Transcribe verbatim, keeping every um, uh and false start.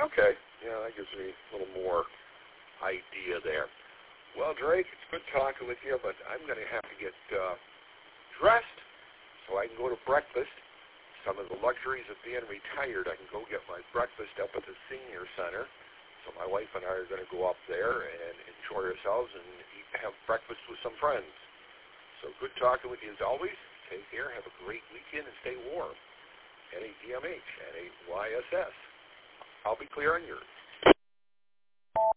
Okay. Yeah, that gives me a little more idea there. Well, Drake, it's good talking with you, but I'm going to have to get uh, dressed so I can go to breakfast. Some of the luxuries of being retired, I can go get my breakfast up at the senior center. So my wife and I are going to go up there and enjoy ourselves and eat, have breakfast with some friends. So good talking with you as always. Take care. Have a great weekend and stay warm. N A D M H, N A Y S S. I'll be clear on yours.